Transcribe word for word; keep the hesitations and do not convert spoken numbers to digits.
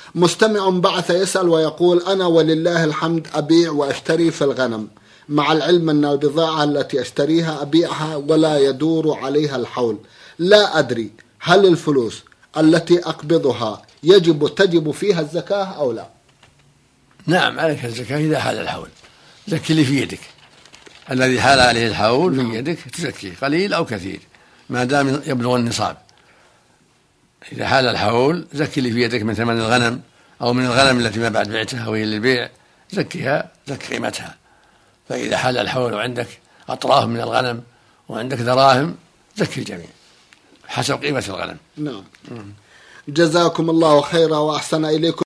مستمع بعث يسأل ويقول: أنا ولله الحمد أبيع وأشتري في الغنم، مع العلم أن البضاعة التي أشتريها أبيعها ولا يدور عليها الحول، لا أدري هل الفلوس التي أقبضها يجب تجب فيها الزكاة أو لا؟ نعم، عليك الزكاة إذا حال الحول. زكي اللي في يدك، الذي حال عليه الحول في يدك تزكيه قليل أو كثير ما دام يبلغ النصاب. إذا حال الحول زكي اللي في يدك من ثمن الغنم أو من الغنم التي ما بعد بعتها وهي للبيع، زكيها زك قيمتها. فإذا حال الحول وعندك أطراف من الغنم وعندك دراهم، زكي الجميع حسب قيمة الغنم. نعم. جزاكم الله خيرا وأحسن إليكم.